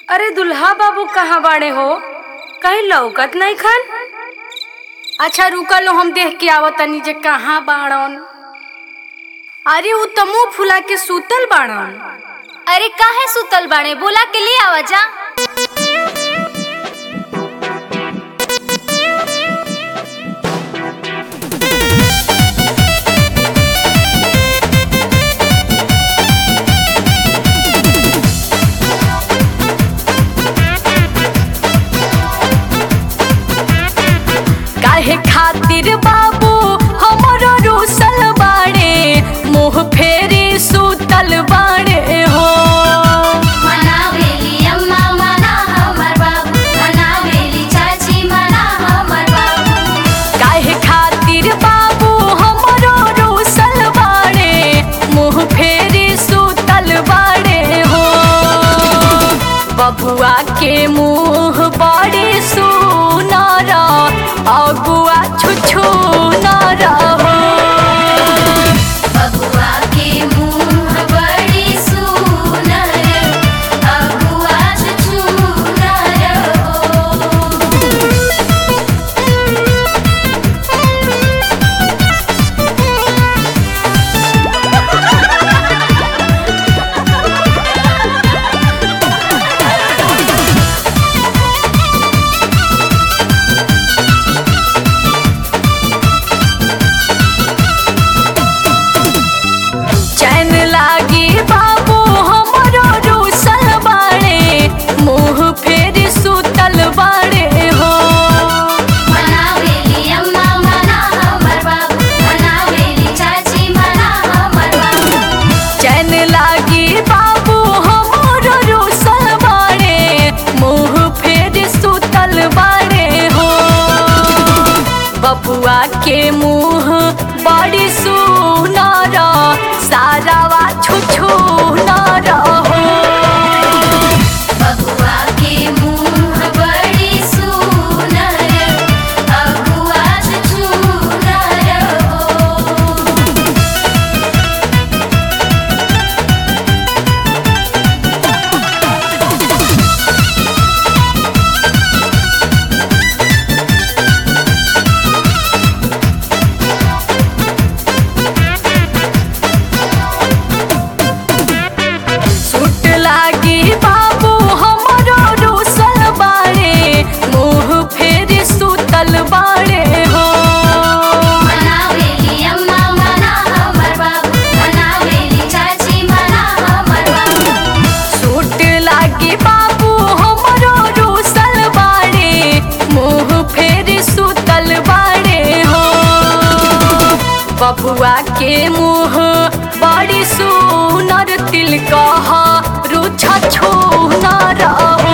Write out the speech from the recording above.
अरे दुल्हा बाबू कहाँ बाड़े हो? कहीं लौकत नहीं खन। अच्छा रुका लो, हम देख के आवत तनी जे कहाँ बाड़न। अरे उ त मुंह फुला के सुतल बाड़न। अरे काहे सुतल बाड़े, बोला के ले आवा जा। काहे खातिर बाबू हमरो रूसल बाड़े, मुंह फेरी सुतल बाड़े हो। मनावेली अम्मा मना हमर बाबू, मनावेली चाची मना हमर बाबू। काहे खातिर बाबू हमरो रूसल बाड़े, मुंह फेरी सुतल बाड़े हो। बबुआ के मुंह बड़ी सुनर, अगुआ छुछु नर हो। बबुआ के मुंह बड़ी सुनर, अगुआ छुछुनर हो। चैन लागी बाबू हमरो रूसल बाड़े, मुंह फेरी सुतल बाड़े हो। मनावेली अम्मा मना हमर बाबू, मनावेली चाची मना हमर बाबू। चैन लागी बाबू हमरो रूसल बाड़े, मुंह फेरी सुतल बाड़े हो। बबुआ के मुंह बड़ी सुनर, सारावा छुछु नर हो। बबुआ के मुंह बड़ी सुनर, अगुआ छुछुनर हो। सूट लागी बाबू हमरो रूसल बाड़े, मुंह फेरी सुतल बाड़े हो। मनावेली अम्मा मना हमर बाबू, मनावेली चाची मना हमर बाबू। सूट लागी बाबू हमरो रूसल बाड़े, मुंह फेरी सुतल बाड़े हो। बबुआ के मुंह बड़ी सुनर, तिल कह रुछ छू नर हो।